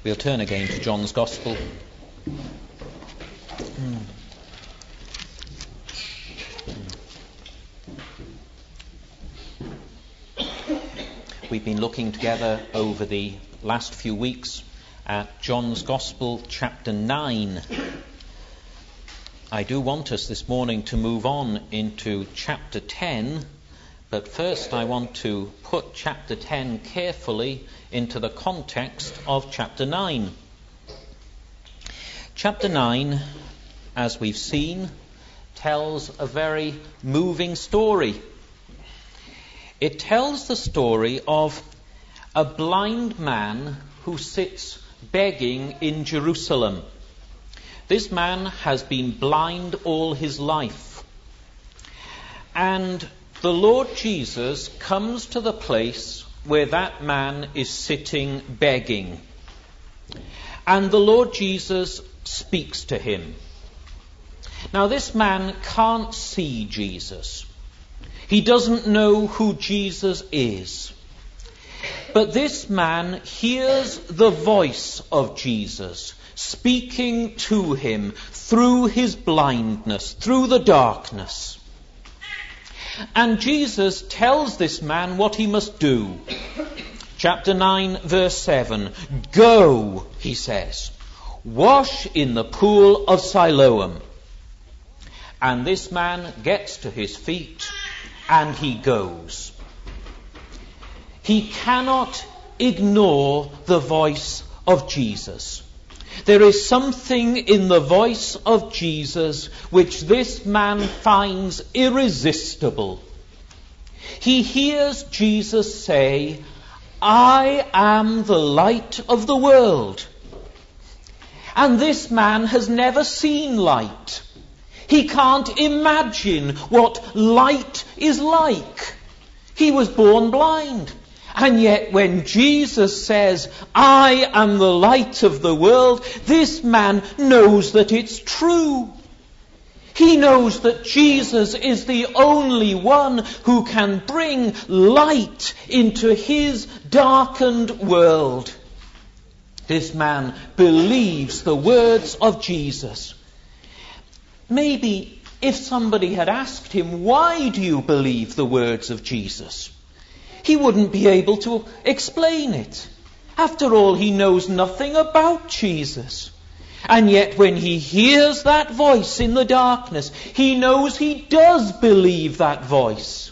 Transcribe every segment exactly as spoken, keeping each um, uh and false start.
We'll turn again to John's Gospel. Mm. We've been looking together over the last few weeks at John's Gospel, chapter nine. I do want us this morning to move on into chapter ten, but first I want to put chapter ten carefully into the context of chapter nine. Chapter nine, as we've seen, tells a very moving story. It tells the story of a blind man who sits begging in Jerusalem. This man has been blind all his life. And the Lord Jesus comes to the place where that man is sitting begging. And the Lord Jesus speaks to him. Now, this man can't see Jesus. He doesn't know who Jesus is. But this man hears the voice of Jesus speaking to him through his blindness, through the darkness. And Jesus tells this man what he must do. Chapter nine, verse seven. Go, he says, wash in the pool of Siloam. And this man gets to his feet and he goes. He cannot ignore the voice of Jesus. There is something in the voice of Jesus which this man finds irresistible. He hears Jesus say, I am the light of the world. And this man has never seen light. He can't imagine what light is like. He was born blind. And yet when Jesus says, I am the light of the world, this man knows that it's true. He knows that Jesus is the only one who can bring light into his darkened world. This man believes the words of Jesus. Maybe if somebody had asked him, why do you believe the words of Jesus? He wouldn't be able to explain it. After all, he knows nothing about Jesus. And yet when he hears that voice in the darkness, he knows he does believe that voice.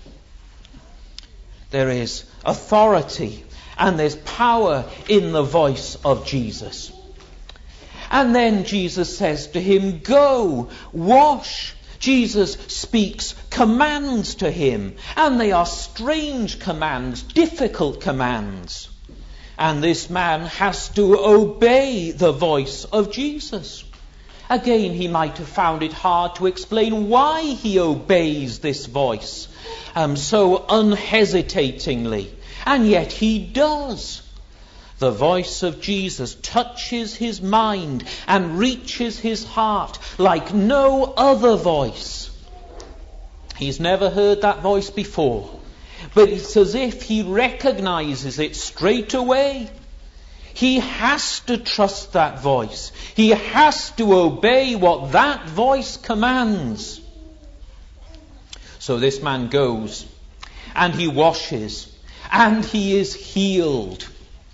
There is authority and there's power in the voice of Jesus. And then Jesus says to him, go, wash. Jesus speaks commands to him, and they are strange commands, difficult commands. And this man has to obey the voice of Jesus. Again, he might have found it hard to explain why he obeys this voice um, so unhesitatingly, and yet he does. The voice of Jesus touches his mind and reaches his heart like no other voice. He's never heard that voice before, but it's as if he recognizes it straight away. He has to trust that voice. He has to obey what that voice commands. So this man goes and he washes and he is healed.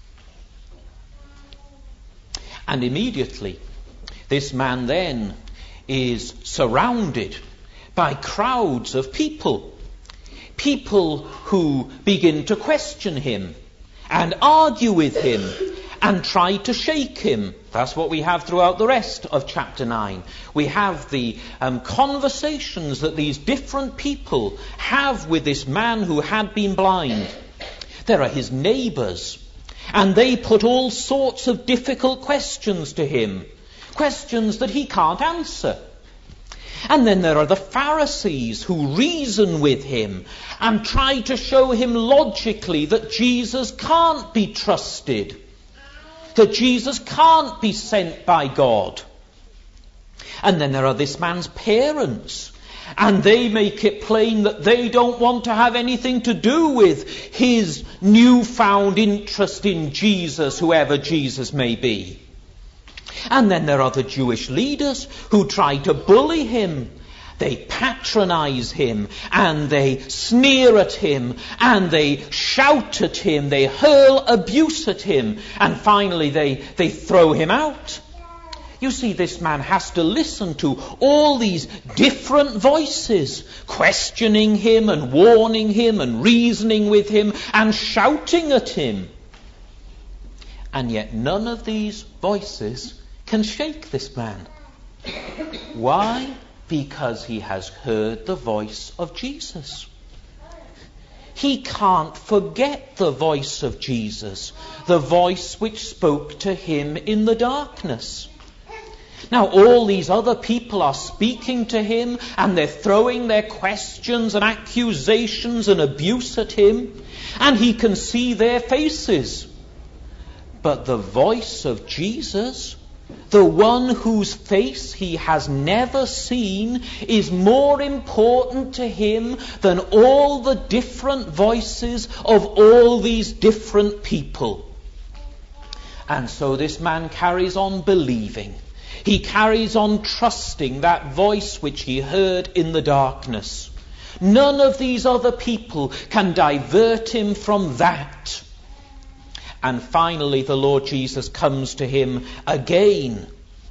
And immediately, this man then is surrounded by crowds of people. People who begin to question him and argue with him and try to shake him. That's what we have throughout the rest of chapter nine. We have the um, conversations that these different people have with this man who had been blind. There are his neighbours. And they put all sorts of difficult questions to him. Questions that he can't answer. And then there are the Pharisees who reason with him and try to show him logically that Jesus can't be trusted. That Jesus can't be sent by God. And then there are this man's parents. And they make it plain that they don't want to have anything to do with his newfound interest in Jesus, whoever Jesus may be. And then there are the Jewish leaders who try to bully him. They patronize him, and they sneer at him, and they shout at him, they hurl abuse at him, and finally they, they throw him out. You see, this man has to listen to all these different voices, questioning him and warning him and reasoning with him and shouting at him. And yet none of these voices can shake this man. Why? Because he has heard the voice of Jesus. He can't forget the voice of Jesus, the voice which spoke to him in the darkness. Now all these other people are speaking to him, and they're throwing their questions and accusations and abuse at him, and he can see their faces. But the voice of Jesus, the one whose face he has never seen, is more important to him than all the different voices of all these different people. And so this man carries on believing. He carries on trusting that voice which he heard in the darkness. None of these other people can divert him from that. And finally the Lord Jesus comes to him again.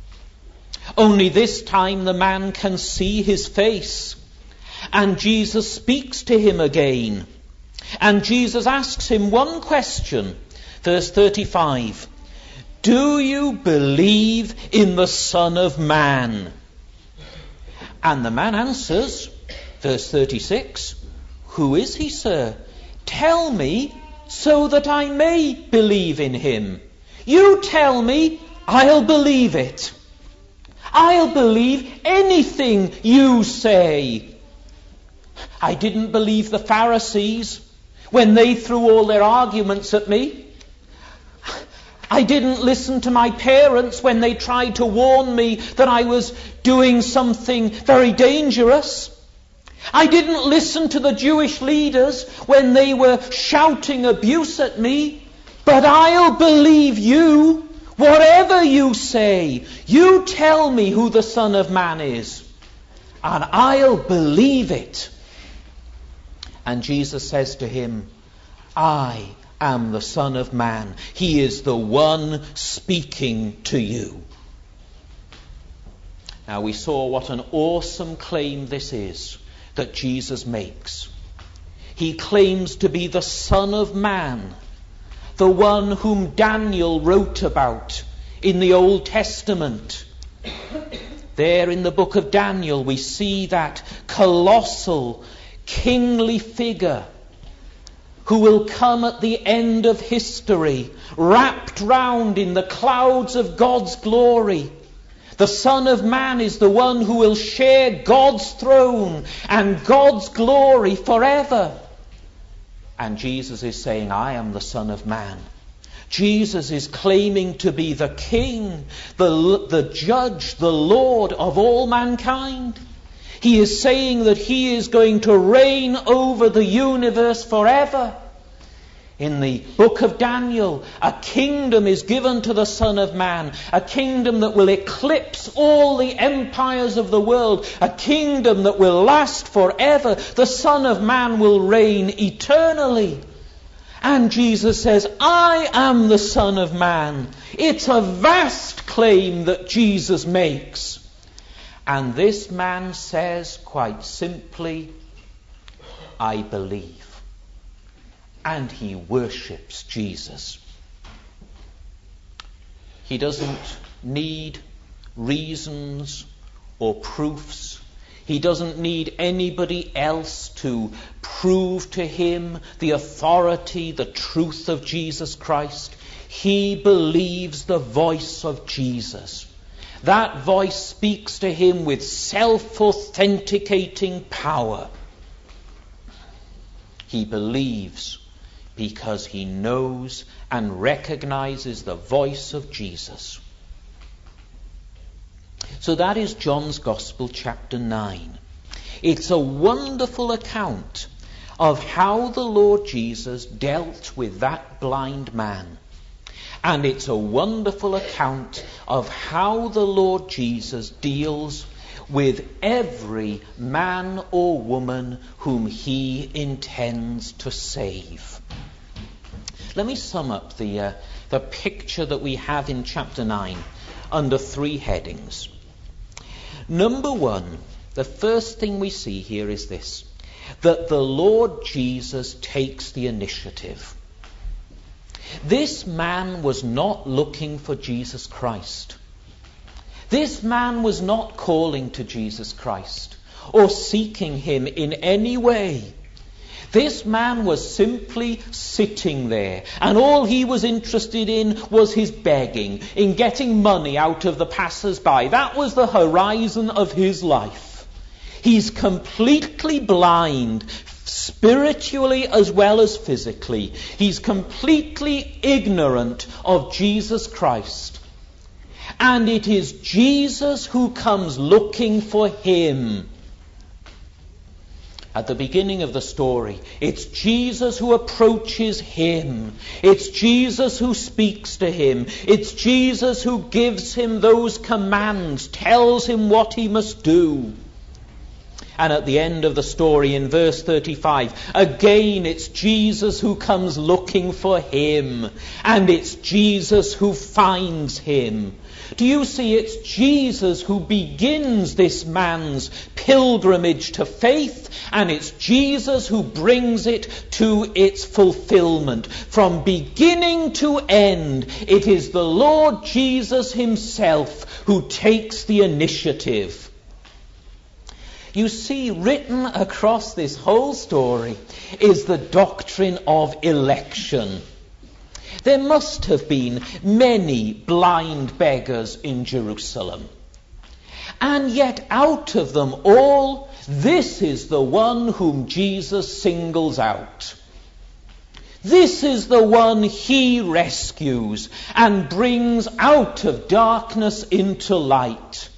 Only this time the man can see his face. And Jesus speaks to him again. And Jesus asks him one question. Verse thirty-five. Do you believe in the Son of Man? And the man answers, verse thirty-six, Who is he, sir? Tell me, so that I may believe in him. You tell me, I'll believe it. I'll believe anything you say. I didn't believe the Pharisees when they threw all their arguments at me. I didn't listen to my parents when they tried to warn me that I was doing something very dangerous. I didn't listen to the Jewish leaders when they were shouting abuse at me. But I'll believe you, whatever you say. You tell me who the Son of Man is, and I'll believe it. And Jesus says to him, I am the Son of Man. He is the one speaking to you. Now we saw what an awesome claim this is that Jesus makes. He claims to be the Son of Man, the one whom Daniel wrote about in the Old Testament. There in the book of Daniel we see that colossal, kingly figure who will come at the end of history, wrapped round in the clouds of God's glory. The Son of Man is the one who will share God's throne and God's glory forever. And Jesus is saying, I am the Son of Man. Jesus is claiming to be the King, the, the Judge, the Lord of all mankind. He is saying that he is going to reign over the universe forever. In the book of Daniel, a kingdom is given to the Son of Man, a kingdom that will eclipse all the empires of the world, a kingdom that will last forever. The Son of Man will reign eternally. And Jesus says, I am the Son of Man. It's a vast claim that Jesus makes. And this man says quite simply, I believe. And he worships Jesus. He doesn't need reasons or proofs. He doesn't need anybody else to prove to him the authority, the truth of Jesus Christ. He believes the voice of Jesus. That voice speaks to him with self-authenticating power. He believes because he knows and recognizes the voice of Jesus. So that is John's Gospel, chapter nine. It's a wonderful account of how the Lord Jesus dealt with that blind man. And it's a wonderful account of how the Lord Jesus deals with every man or woman whom he intends to save. Let me sum up the, uh, the picture that we have in chapter nine under three headings. Number one, the first thing we see here is this, that the Lord Jesus takes the initiative. This man was not looking for Jesus Christ. This man was not calling to Jesus Christ or seeking him in any way. This man was simply sitting there, and all he was interested in was his begging, in getting money out of the passers-by. That was the horizon of his life. He's completely blind, spiritually as well as physically. He's completely ignorant of Jesus Christ. And it is Jesus who comes looking for him. At the beginning of the story, it's Jesus who approaches him. It's Jesus who speaks to him. It's Jesus who gives him those commands, tells him what he must do. And at the end of the story, in verse thirty-five, again it's Jesus who comes looking for him. And it's Jesus who finds him. Do you see? It's Jesus who begins this man's pilgrimage to faith, and it's Jesus who brings it to its fulfillment. From beginning to end, it is the Lord Jesus himself who takes the initiative. You see, written across this whole story is the doctrine of election. There must have been many blind beggars in Jerusalem. And yet out of them all, this is the one whom Jesus singles out. This is the one he rescues and brings out of darkness into light.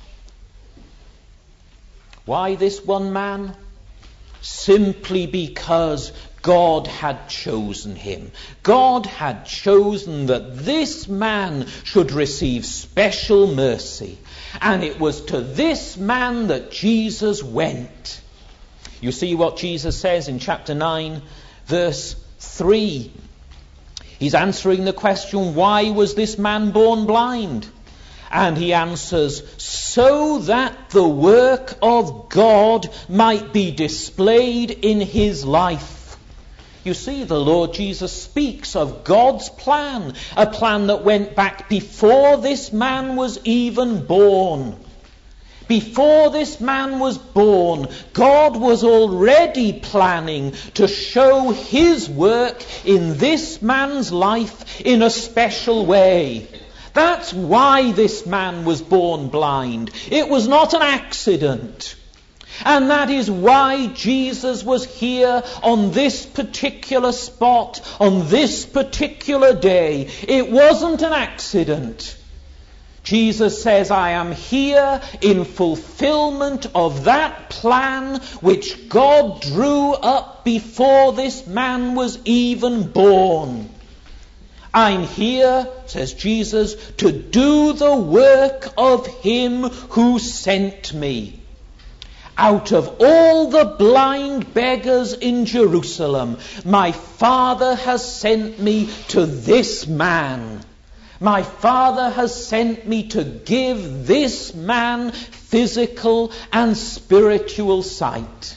Why this one man? Simply because God had chosen him. God had chosen that this man should receive special mercy. And it was to this man that Jesus went. You see what Jesus says in chapter nine, verse three. He's answering the question, why was this man born blind? And he answers, so that the work of God might be displayed in his life. You see, the Lord Jesus speaks of God's plan, a plan that went back before this man was even born. Before this man was born, God was already planning to show his work in this man's life in a special way. That's why this man was born blind. It was not an accident. And that is why Jesus was here on this particular spot, on this particular day. It wasn't an accident. Jesus says, I am here in fulfillment of that plan which God drew up before this man was even born. I'm here, says Jesus, to do the work of him who sent me. Out of all the blind beggars in Jerusalem, my Father has sent me to this man. My Father has sent me to give this man physical and spiritual sight.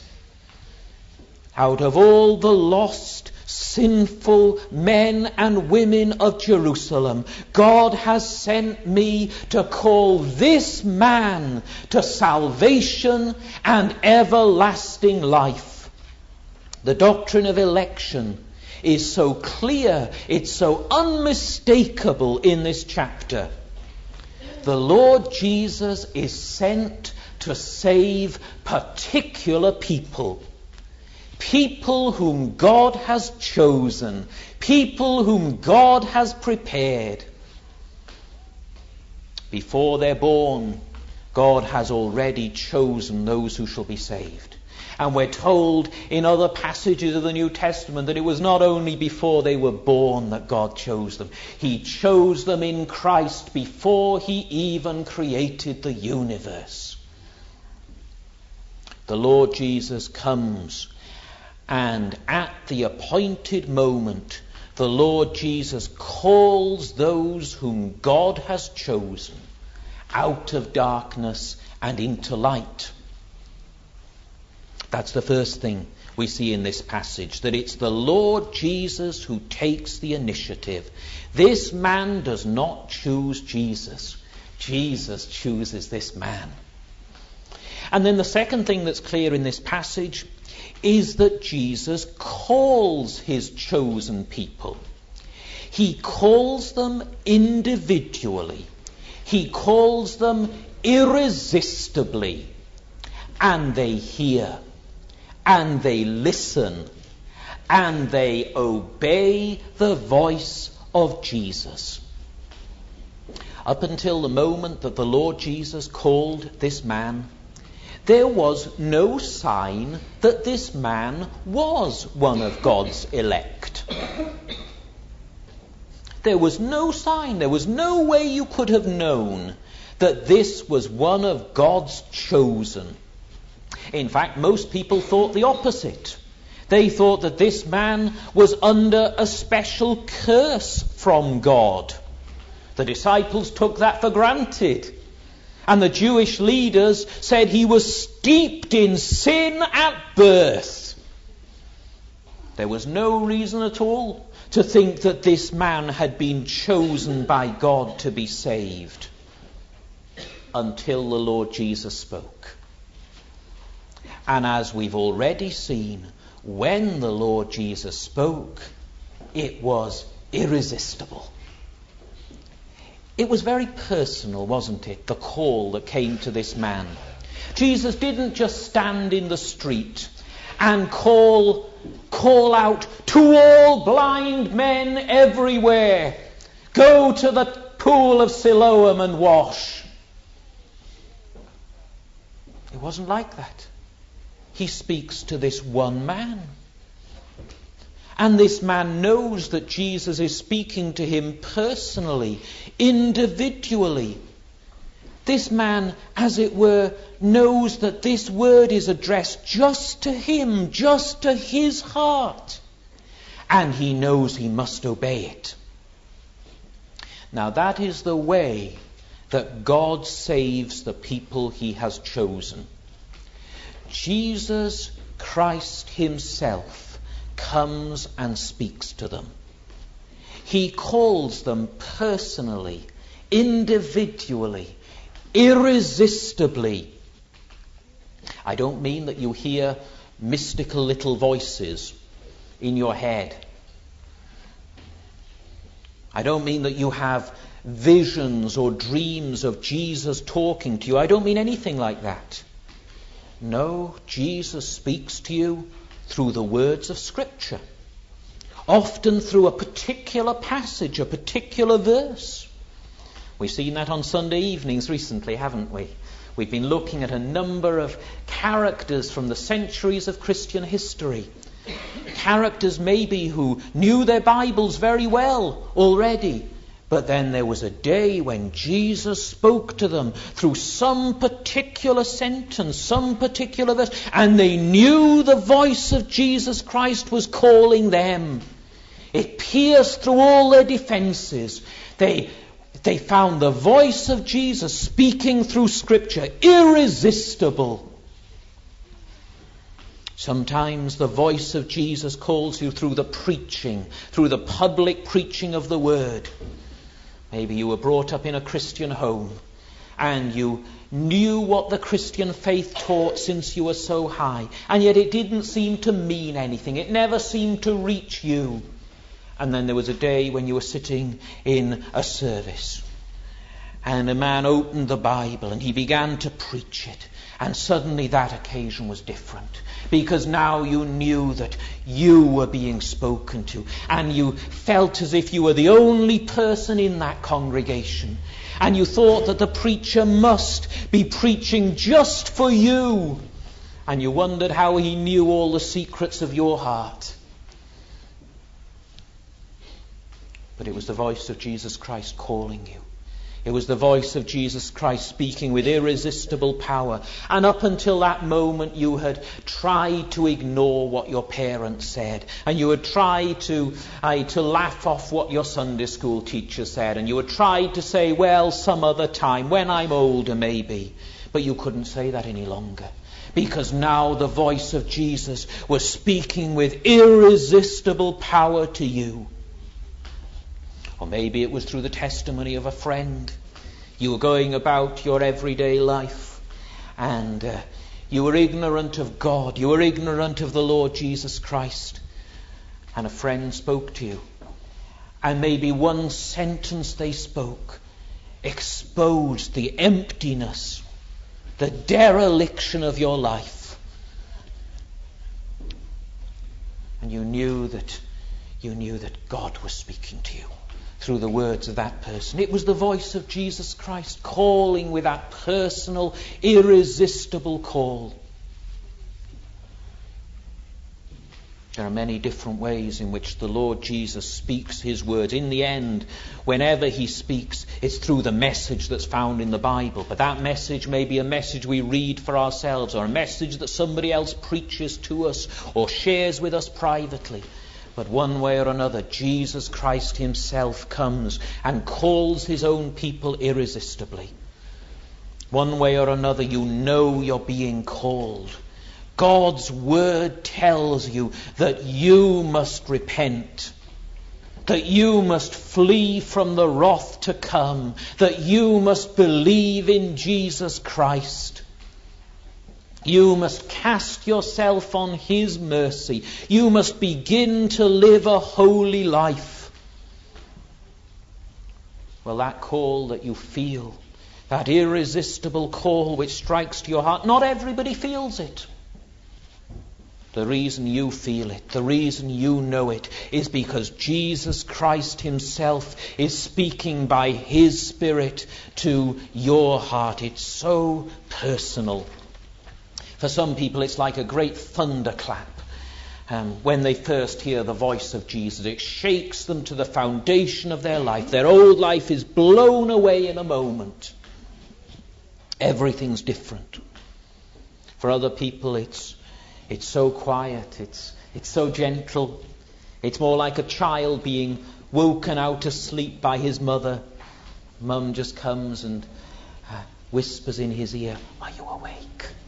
Out of all the lost, sinful men and women of Jerusalem, God has sent me to call this man to salvation and everlasting life. The doctrine of election is so clear, it's so unmistakable in this chapter. The Lord Jesus is sent to save particular people. People whom God has chosen. People whom God has prepared. Before they're born, God has already chosen those who shall be saved. And we're told in other passages of the New Testament that it was not only before they were born that God chose them. He chose them in Christ before he even created the universe. The Lord Jesus comes, and at the appointed moment, the Lord Jesus calls those whom God has chosen out of darkness and into light. That's the first thing we see in this passage, that it's the Lord Jesus who takes the initiative. This man does not choose Jesus. Jesus chooses this man. And then the second thing that's clear in this passage is that Jesus calls his chosen people. He calls them individually. He calls them irresistibly. And they hear. And they listen. And they obey the voice of Jesus. Up until the moment that the Lord Jesus called this man, there was no sign that this man was one of God's elect. There was no sign, there was no way you could have known that this was one of God's chosen. In fact, most people thought the opposite. They thought that this man was under a special curse from God. The disciples took that for granted. And the Jewish leaders said he was steeped in sin at birth. There was no reason at all to think that this man had been chosen by God to be saved, until the Lord Jesus spoke. And as we've already seen, when the Lord Jesus spoke, it was irresistible. It was very personal, wasn't it, the call that came to this man. Jesus didn't just stand in the street and call, call out to all blind men everywhere, go to the pool of Siloam and wash. It wasn't like that. He speaks to this one man. And this man knows that Jesus is speaking to him personally, individually. This man, as it were, knows that this word is addressed just to him, just to his heart. And he knows he must obey it. Now that is the way that God saves the people he has chosen. Jesus Christ himself comes and speaks to them. He calls them personally, individually, irresistibly. I don't mean that you hear mystical little voices in your head. I don't mean that you have visions or dreams of Jesus talking to you. I don't mean anything like that. No, Jesus speaks to you through the words of Scripture, often through a particular passage, a particular verse. We've seen that on Sunday evenings recently, haven't we? We've been looking at a number of characters from the centuries of Christian history. Characters maybe who knew their Bibles very well already, but then there was a day when Jesus spoke to them through some particular sentence, some particular verse, and they knew the voice of Jesus Christ was calling them. It pierced through all their defenses. They, they found the voice of Jesus speaking through Scripture, irresistible. Sometimes the voice of Jesus calls you through the preaching, through the public preaching of the Word. Maybe you were brought up in a Christian home and you knew what the Christian faith taught since you were so high, and yet it didn't seem to mean anything. It never seemed to reach you. And then there was a day when you were sitting in a service and a man opened the Bible and he began to preach it. And suddenly that occasion was different, because now you knew that you were being spoken to, and you felt as if you were the only person in that congregation, and you thought that the preacher must be preaching just for you. and you wondered how he knew all the secrets of your heart. But it was the voice of Jesus Christ calling you. It was the voice of Jesus Christ speaking with irresistible power. And up until that moment you had tried to ignore what your parents said. And you had tried to, uh, to laugh off what your Sunday school teacher said. And you had tried to say, well, some other time, when I'm older maybe. But you couldn't say that any longer. Because now the voice of Jesus was speaking with irresistible power to you. Or maybe it was through the testimony of a friend. You were going about your everyday life and uh, you were ignorant of God. You were ignorant of the Lord Jesus Christ. And a friend spoke to you. And maybe one sentence they spoke exposed the emptiness, the dereliction of your life. And you knew that you knew that God was speaking to you through the words of that person. It was the voice of Jesus Christ calling with that personal, irresistible call. There are many different ways in which the Lord Jesus speaks his words. In the end, whenever he speaks, it's through the message that's found in the Bible. But that message may be a message we read for ourselves, or a message that somebody else preaches to us or shares with us privately. But one way or another, Jesus Christ himself comes and calls his own people irresistibly. One way or another, you know you're being called. God's word tells you that you must repent, that you must flee from the wrath to come, that you must believe in Jesus Christ. You must cast yourself on his mercy. You must begin to live a holy life. Well, that call that you feel, that irresistible call which strikes to your heart, not everybody feels it. The reason you feel it, the reason you know it, is because Jesus Christ himself is speaking by his Spirit to your heart. It's so personal. For some people, it's like a great thunderclap. Um, when they first hear the voice of Jesus, it shakes them to the foundation of their life. Their old life is blown away in a moment. Everything's different. For other people, it's it's so quiet. It's it's so gentle. It's more like a child being woken out of sleep by his mother. Mum just comes and uh, whispers in his ear, "Are you awake?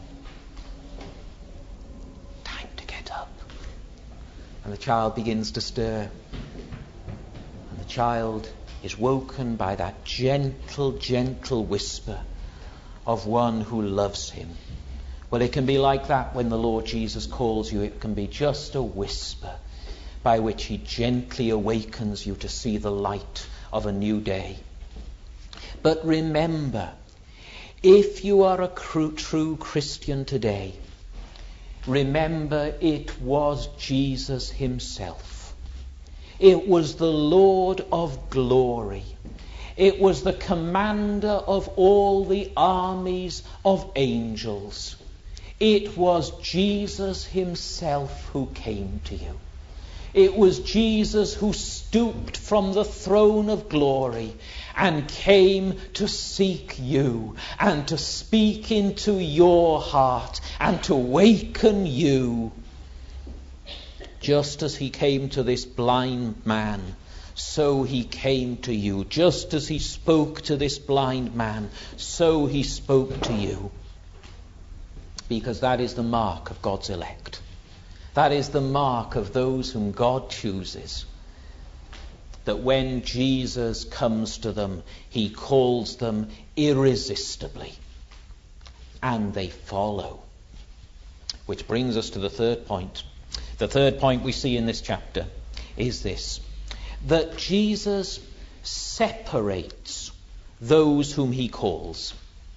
And the child begins to stir. And the child is woken by that gentle, gentle whisper of one who loves him. Well, it can be like that when the Lord Jesus calls you. It can be just a whisper by which he gently awakens you to see the light of a new day. But remember, if you are a true Christian today, remember, it was Jesus himself. It was the Lord of glory. It was the commander of all the armies of angels. It was Jesus himself who came to you. It was Jesus who stooped from the throne of glory and came to seek you and to speak into your heart and to waken you. Just as he came to this blind man, so he came to you. Just as he spoke to this blind man, so he spoke to you. Because that is the mark of God's elect. That is the mark of those whom God chooses. That when Jesus comes to them, he calls them irresistibly. And they follow. Which brings us to the third point. The third point we see in this chapter is this: that Jesus separates those whom he calls.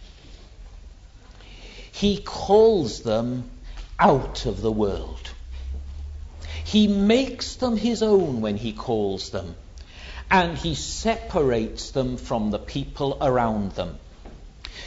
He calls them out of the world. He makes them his own when he calls them, and he separates them from the people around them.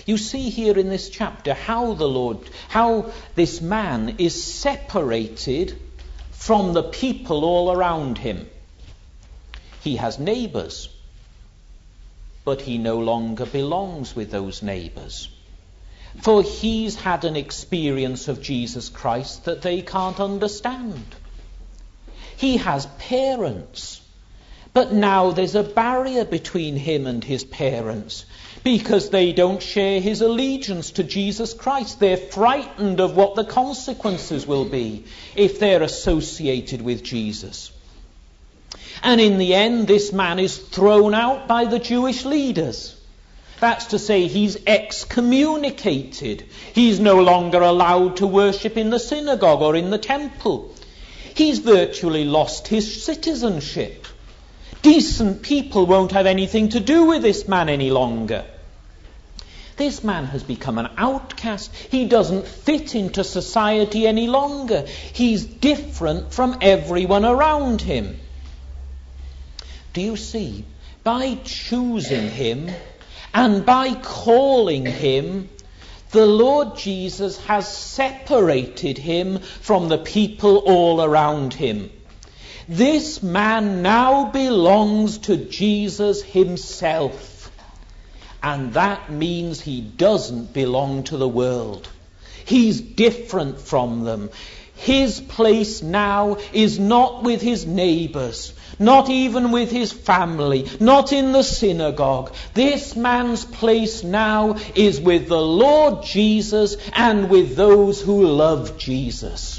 You see here in this chapter how the Lord, how this man is separated from the people all around him. He has neighbours, but he no longer belongs with those neighbours. For he's had an experience of Jesus Christ that they can't understand. He has parents, but now there's a barrier between him and his parents because they don't share his allegiance to Jesus Christ. They're frightened of what the consequences will be if they're associated with Jesus. And in the end, this man is thrown out by the Jewish leaders. That's to say, he's excommunicated. He's no longer allowed to worship in the synagogue or in the temple. He's virtually lost his citizenship. Decent people won't have anything to do with this man any longer. This man has become an outcast. He doesn't fit into society any longer. He's different from everyone around him. Do you see? By choosing him and by calling him, the Lord Jesus has separated him from the people all around him. This man now belongs to Jesus himself. And that means he doesn't belong to the world. He's different from them. His place now is not with his neighbours, not even with his family, not in the synagogue. This man's place now is with the Lord Jesus and with those who love Jesus.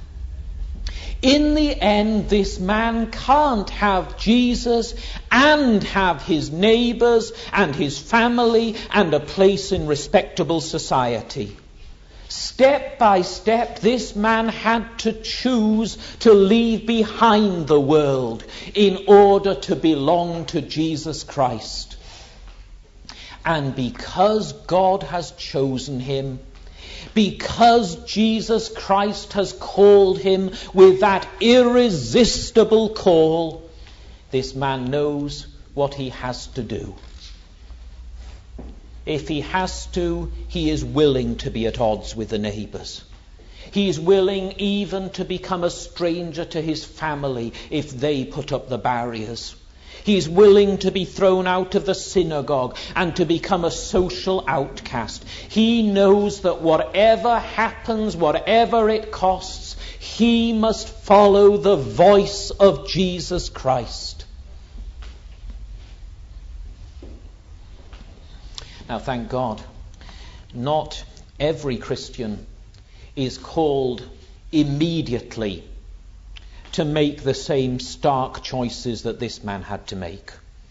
In the end, this man can't have Jesus and have his neighbours and his family and a place in respectable society. Step by step, this man had to choose to leave behind the world in order to belong to Jesus Christ. And because God has chosen him, because Jesus Christ has called him with that irresistible call, this man knows what he has to do. If he has to, he is willing to be at odds with the neighbours. He is willing even to become a stranger to his family if they put up the barriers. He is willing to be thrown out of the synagogue and to become a social outcast. He knows that whatever happens, whatever it costs, he must follow the voice of Jesus Christ. Now, thank God, not every Christian is called immediately to make the same stark choices that this man had to make.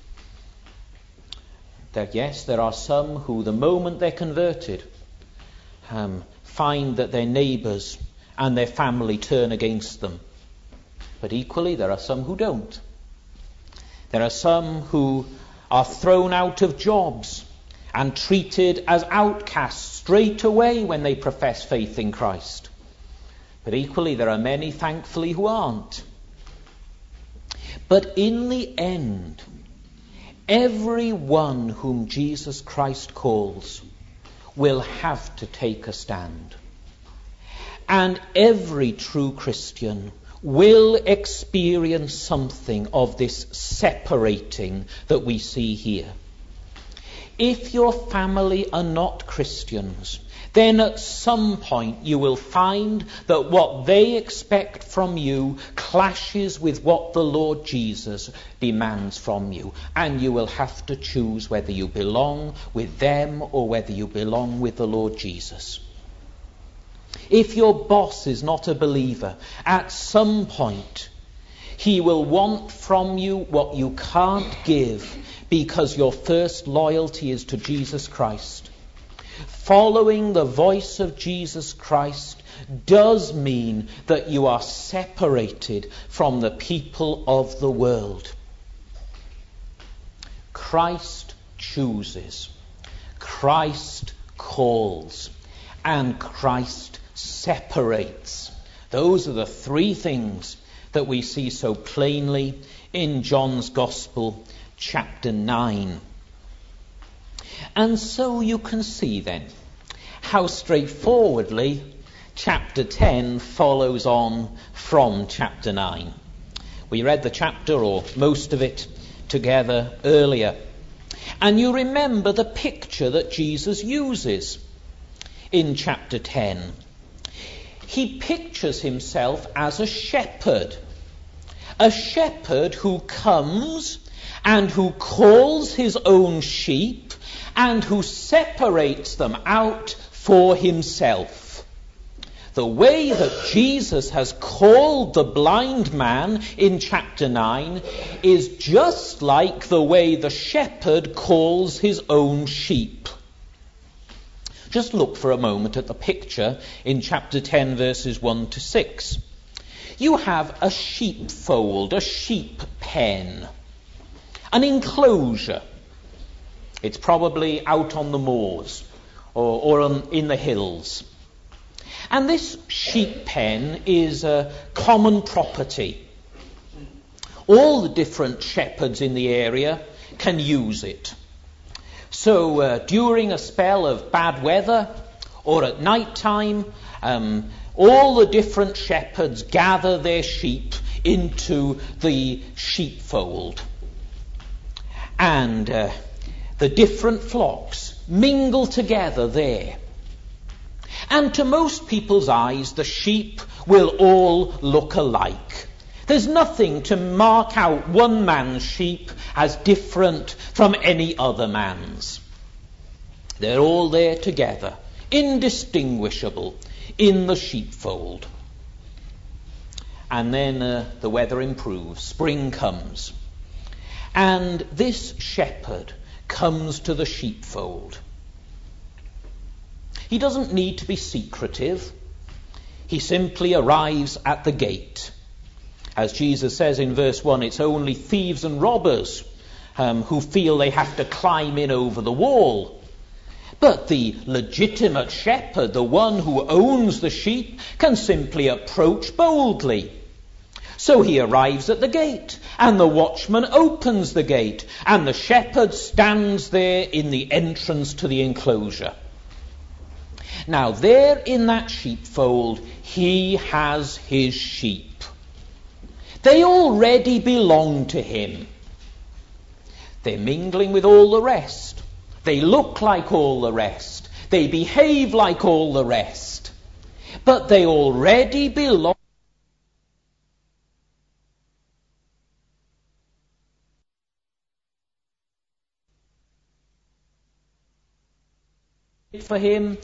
That yes, there are some who, the moment they're converted, um, find that their neighbours and their family turn against them. But equally, there are some who don't. There are some who are thrown out of jobs and treated as outcasts straight away when they profess faith in Christ. But equally, there are many, thankfully, who aren't. But in the end, everyone whom Jesus Christ calls will have to take a stand. And every true Christian will experience something of this separating that we see here. If your family are not Christians, then at some point you will find that what they expect from you clashes with what the Lord Jesus demands from you. And you will have to choose whether you belong with them or whether you belong with the Lord Jesus. If your boss is not a believer, at some point he will want from you what you can't give because your first loyalty is to Jesus Christ. Following the voice of Jesus Christ does mean that you are separated from the people of the world. Christ chooses, Christ calls, and Christ separates. Those are the three things that we see so plainly in John's Gospel, chapter nine. And so you can see then how straightforwardly chapter ten follows on from chapter nine. We read the chapter, or most of it, together earlier. And you remember the picture that Jesus uses in chapter ten. He pictures himself as a shepherd. A shepherd who comes and who calls his own sheep and who separates them out for himself. The way that Jesus has called the blind man in chapter nine is just like the way the shepherd calls his own sheep. Just look for a moment at the picture in chapter ten, verses one to six. You have a sheepfold, a sheep pen, an enclosure. It's probably out on the moors or, or on, in the hills. And this sheep pen is a common property. All the different shepherds in the area can use it. So uh, during a spell of bad weather or at night time, um, all the different shepherds gather their sheep into the sheepfold. And uh, the different flocks mingle together there. And to most people's eyes, the sheep will all look alike. There's nothing to mark out one man's sheep as different from any other man's. They're all there together, indistinguishable, in the sheepfold. And then uh, the weather improves, spring comes. And this shepherd comes to the sheepfold. He doesn't need to be secretive. He simply arrives at the gate. As Jesus says in verse one, it's only thieves and robbers um, who feel they have to climb in over the wall. But the legitimate shepherd, the one who owns the sheep, can simply approach boldly. So he arrives at the gate, and the watchman opens the gate, and the shepherd stands there in the entrance to the enclosure. Now there in that sheepfold, he has his sheep. They already belong to him. They're mingling with all the rest. They look like all the rest. They behave like all the rest. But they already belong for him.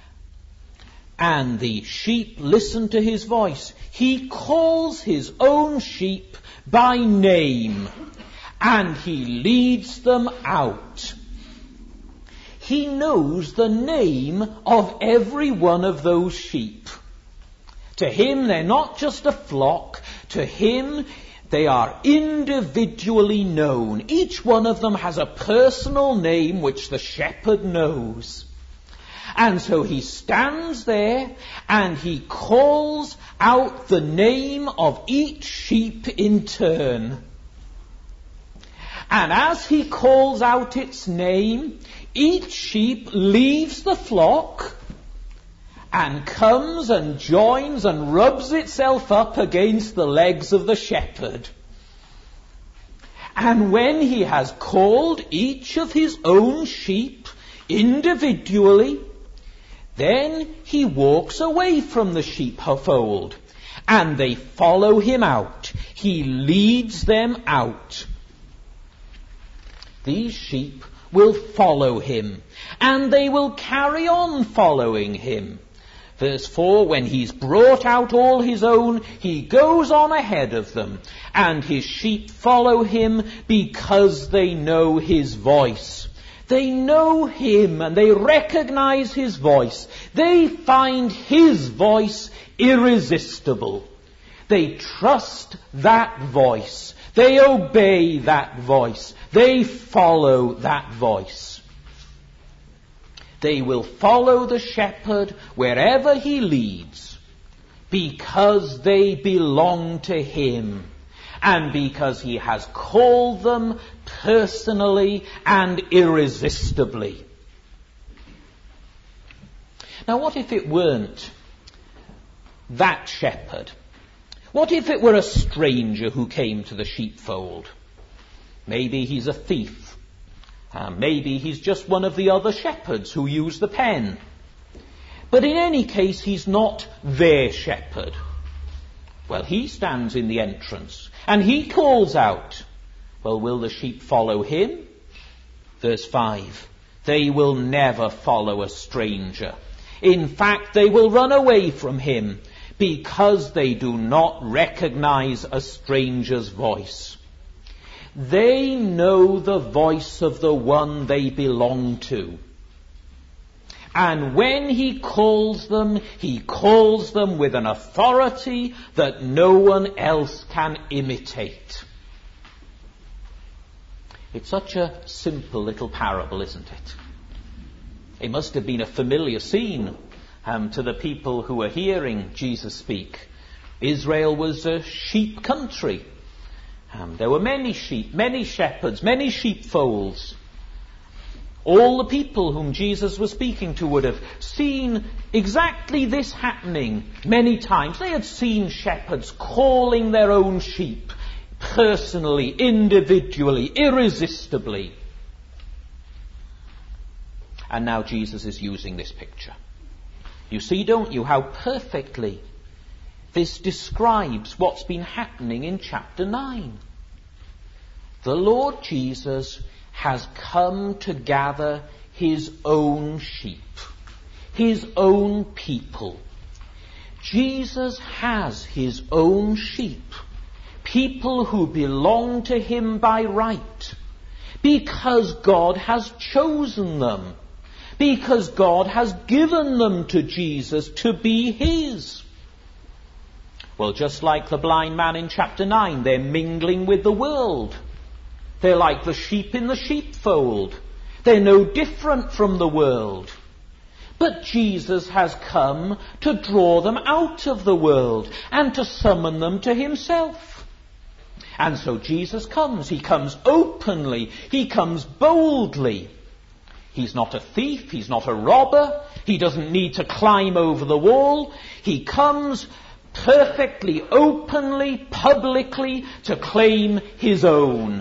And the sheep listen to his voice. He calls his own sheep by name, and he leads them out. He knows the name of every one of those sheep. To him, they're not just a flock. To him, they are individually known. Each one of them has a personal name which the shepherd knows. And so he stands there and he calls out the name of each sheep in turn. And as he calls out its name, each sheep leaves the flock and comes and joins and rubs itself up against the legs of the shepherd. And when he has called each of his own sheep individually, then he walks away from the sheepfold, and they follow him out. He leads them out. These sheep will follow him, and they will carry on following him. Verse four, when he's brought out all his own, he goes on ahead of them, and his sheep follow him because they know his voice. They know him and they recognize his voice. They find his voice irresistible. They trust that voice. They obey that voice. They follow that voice. They will follow the shepherd wherever he leads because they belong to him and because he has called them personally and irresistibly. Now, what if it weren't that shepherd? What if it were a stranger who came to the sheepfold? Maybe he's a thief. Uh, maybe he's just one of the other shepherds who use the pen. But in any case, he's not their shepherd. Well, he stands in the entrance and he calls out. Well, will the sheep follow him? Verse five. They will never follow a stranger. In fact, they will run away from him because they do not recognize a stranger's voice. They know the voice of the one they belong to. And when he calls them, he calls them with an authority that no one else can imitate. It's such a simple little parable, isn't it? It must have been a familiar scene um, to the people who were hearing Jesus speak. Israel was a sheep country. Um, there were many sheep, many shepherds, many sheepfolds. All the people whom Jesus was speaking to would have seen exactly this happening many times. They had seen shepherds calling their own sheep personally, individually, irresistibly. And now Jesus is using this picture. You see, don't you, how perfectly this describes what's been happening in chapter nine. The Lord Jesus has come to gather his own sheep, his own people. Jesus has his own sheep, people who belong to him by right, because God has chosen them, because God has given them to Jesus to be his. Well, just like the blind man in chapter nine, they're mingling with the world. They're like the sheep in the sheepfold. They're no different from the world. But Jesus has come to draw them out of the world and to summon them to himself. And so Jesus comes. He comes openly. He comes boldly. He's not a thief. He's not a robber. He doesn't need to climb over the wall. He comes perfectly, openly, publicly to claim his own.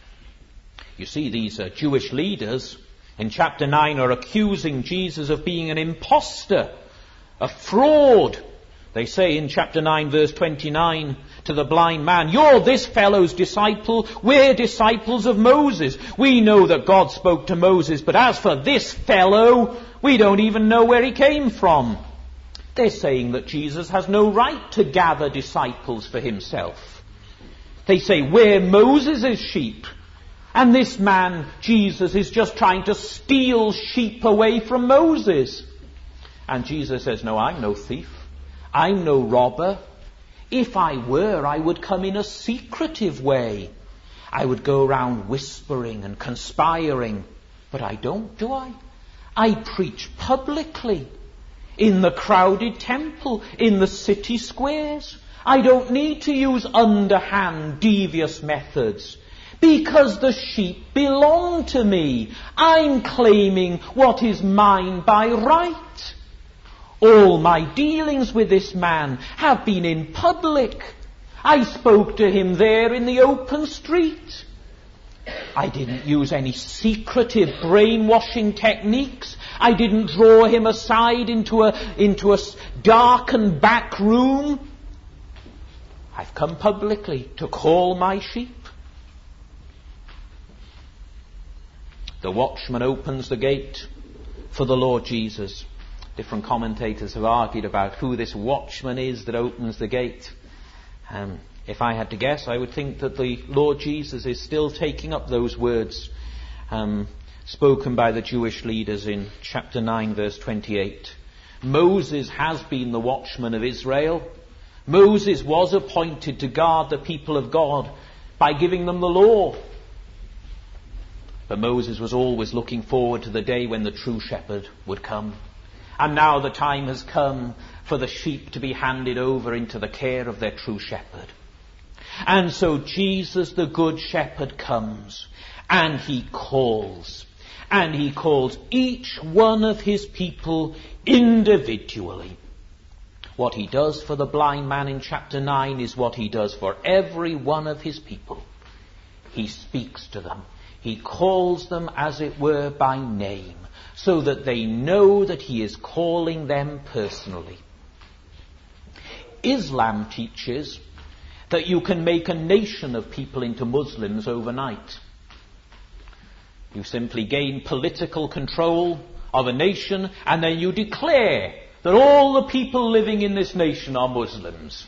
You see, these uh, Jewish leaders in chapter nine are accusing Jesus of being an impostor, a fraud. They say in chapter nine, verse twenty-nine, to the blind man, "You're this fellow's disciple. We're disciples of Moses. We know that God spoke to Moses, but as for this fellow, we don't even know where he came from." They're saying that Jesus has no right to gather disciples for himself. They say, "We're Moses' sheep. And this man, Jesus, is just trying to steal sheep away from Moses." And Jesus says, "No, I'm no thief. I'm no robber. If I were, I would come in a secretive way. I would go around whispering and conspiring. But I don't, do I? I preach publicly, in the crowded temple, in the city squares. I don't need to use underhand, devious methods. Because the sheep belong to me. I'm claiming what is mine by right. All my dealings with this man have been in public. I spoke to him there in the open street. I didn't use any secretive brainwashing techniques. I didn't draw him aside into a, into a darkened back room. I've come publicly to call my sheep." The watchman opens the gate for the Lord Jesus. Different commentators have argued about who this watchman is that opens the gate. Um, if I had to guess, I would think that the Lord Jesus is still taking up those words um, spoken by the Jewish leaders in chapter nine, verse twenty-eight. Moses has been the watchman of Israel. Moses was appointed to guard the people of God by giving them the law. But Moses was always looking forward to the day when the true shepherd would come. And now the time has come for the sheep to be handed over into the care of their true shepherd. And so Jesus, the good shepherd, comes and he calls. And he calls each one of his people individually. What he does for the blind man in chapter nine is what he does for every one of his people. He speaks to them. He calls them, as it were, by name, so that they know that he is calling them personally. Islam teaches that you can make a nation of people into Muslims overnight. You simply gain political control of a nation, and then you declare that all the people living in this nation are Muslims.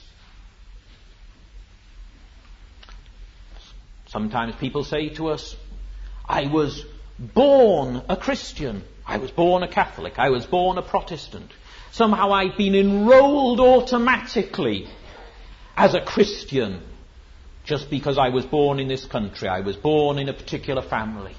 Sometimes people say to us, I was born a Christian, I was born a Catholic, I was born a Protestant. Somehow I've been enrolled automatically as a Christian just because I was born in this country, I was born in a particular family.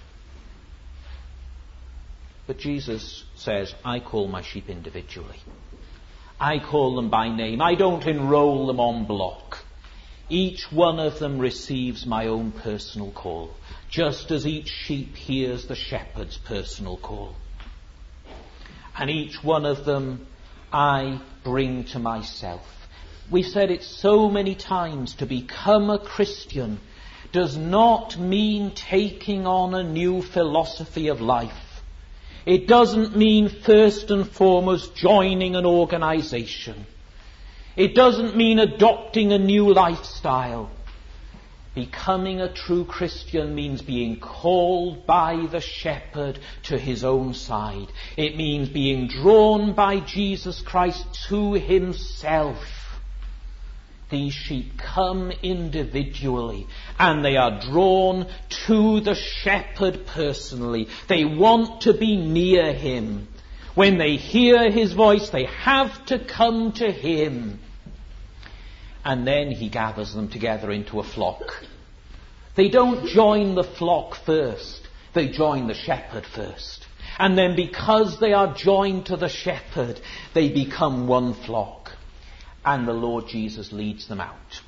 But Jesus says, I call my sheep individually. I call them by name. I don't enroll them en bloc. Each one of them receives my own personal call, just as each sheep hears the shepherd's personal call. And each one of them I bring to myself. We've said it so many times, to become a Christian does not mean taking on a new philosophy of life. It doesn't mean first and foremost joining an organization. It doesn't mean adopting a new lifestyle. Becoming a true Christian means being called by the shepherd to his own side. It means being drawn by Jesus Christ to himself. These sheep come individually, and they are drawn to the shepherd personally. They want to be near him. When they hear his voice, they have to come to him. And then he gathers them together into a flock. They don't join the flock first. They join the shepherd first. And then because they are joined to the shepherd, they become one flock. And the Lord Jesus leads them out.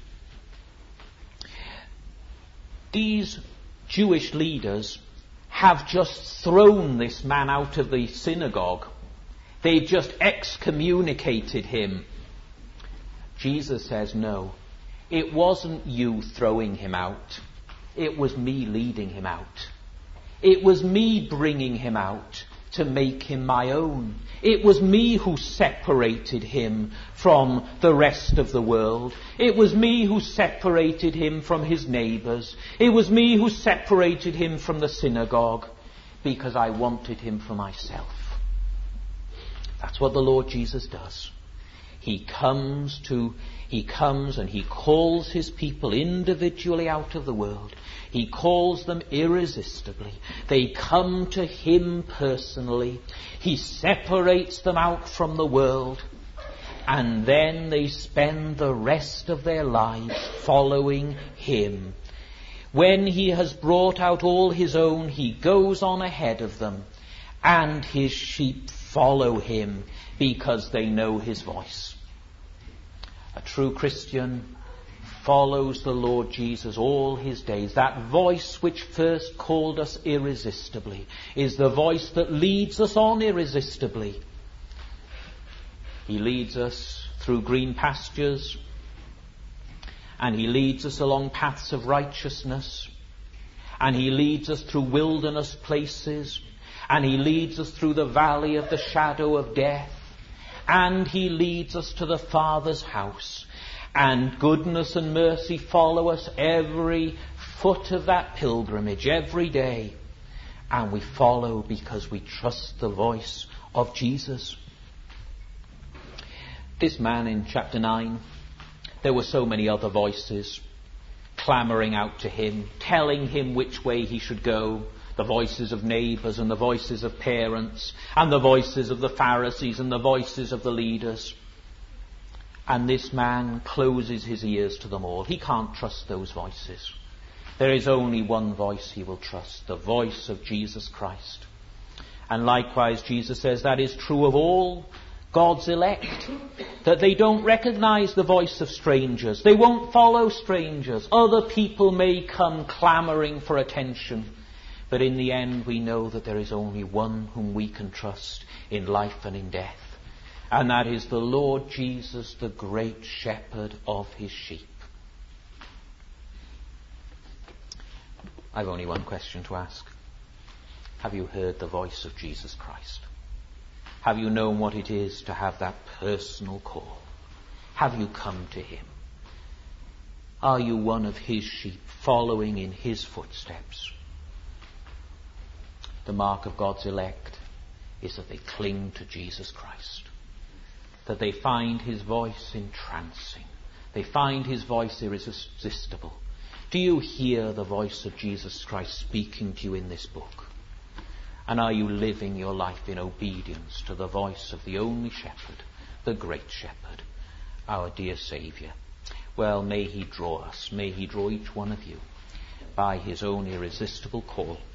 These Jewish leaders have just thrown this man out of the synagogue. They've just excommunicated him. Jesus says, no, it wasn't you throwing him out. It was me leading him out. It was me bringing him out to make him my own. It was me who separated him from the rest of the world. It was me who separated him from his neighbours. It was me who separated him from the synagogue, because I wanted him for myself. That's what the Lord Jesus does. He comes to, he comes and he calls his people individually out of the world. He calls them irresistibly. They come to him personally. He separates them out from the world. And then they spend the rest of their lives following him. When he has brought out all his own, he goes on ahead of them. And his sheep follow him because they know his voice. A true Christian follows the Lord Jesus all his days. That voice which first called us irresistibly is the voice that leads us on irresistibly. He leads us through green pastures, and he leads us along paths of righteousness, and he leads us through wilderness places, and he leads us through the valley of the shadow of death, and he leads us to the Father's house. And goodness and mercy follow us every foot of that pilgrimage, every day. And we follow because we trust the voice of Jesus. This man in chapter nine, there were so many other voices clamouring out to him, telling him which way he should go. The voices of neighbours and the voices of parents and the voices of the Pharisees and the voices of the leaders. And this man closes his ears to them all. He can't trust those voices. There is only one voice he will trust, the voice of Jesus Christ. And likewise, Jesus says that is true of all God's elect, that they don't recognize the voice of strangers. They won't follow strangers. Other people may come clamouring for attention, But in the end we know that there is only one whom we can trust in life and in death. And that is the Lord Jesus, the great shepherd of his sheep. I've only one question to ask. Have you heard the voice of Jesus Christ? Have you known what it is to have that personal call? Have you come to him? Are you one of his sheep, following in his footsteps? The mark of God's elect is that they cling to Jesus Christ, that they find his voice entrancing, they find his voice irresistible. Do you hear the voice of Jesus Christ speaking to you in this book? And are you living your life in obedience to the voice of the only shepherd, the great shepherd, our dear Saviour? Well, may he draw us, may he draw each one of you by his own irresistible call